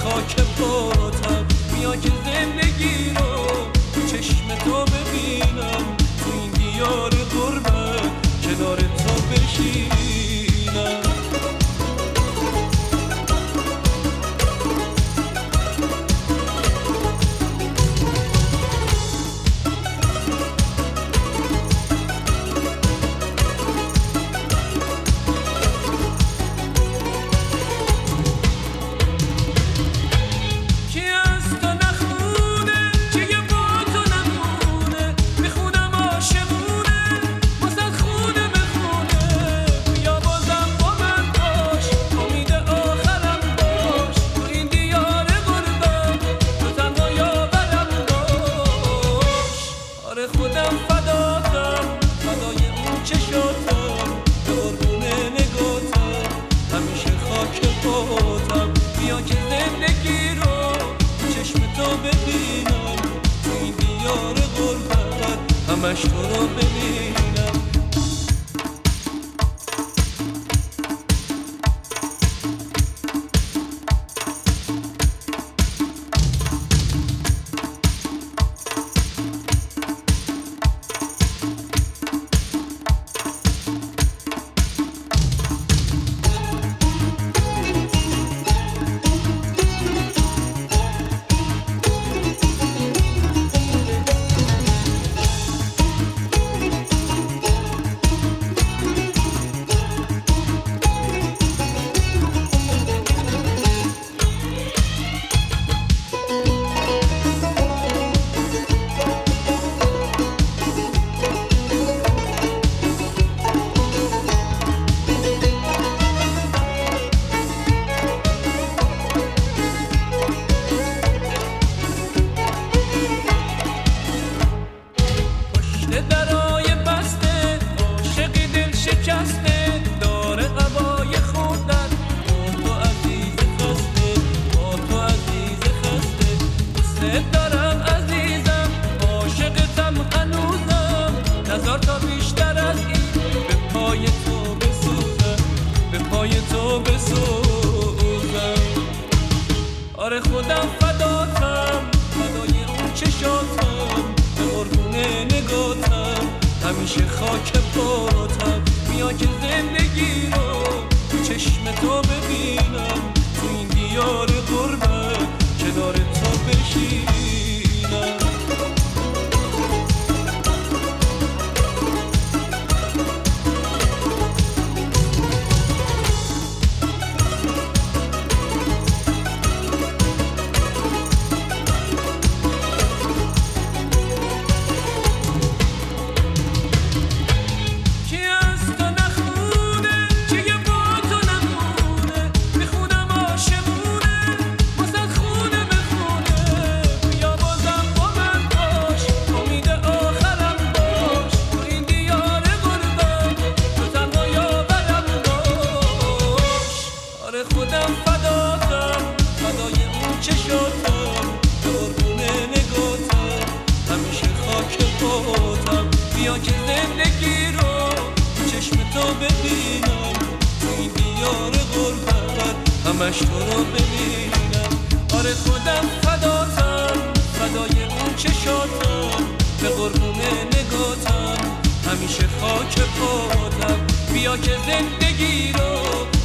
خاک پاتم. بیا که زندگی رو تو چشم تو ببینم، تو این دیار غربت کنار تو بشینم. خودم فداتم، فدای اون چشاتم، به قربون نگاتم، همیشه خاک پاتم. بیا که زندگی رو چشم تو ببینم، تو این دیار غربت همش تو رو ببینم. درای بسته عاشقی دل شکسته، داره قبای خودت با تو عزیز خسته، با تو عزیز خسته. دوست دارم عزیزم، عاشقتم هنوزم، نظر تا بیشتر از این به پای تو بسوزم، به پای تو بسوزم. آره خودم فداتم، فدای اون چشاتم، به قربون نگاتم، همیشه خاک پاتم. بیا که زندگی رو تو چشم تو ببینم، تو این دیار غربت کنار تو بشینم. خودم فداتم، فدای اون چشاتم، به قربون نگاتم، همیشه خاک پاتم. بیا که زندگی رو چشم تو ببینم، تو این دیار غربت همش تو رو ببینم. آره خودم فداتم، فدای اون چشاتم، به قربون نگاتم، همیشه خاک پاتم. بیا که زندگی رو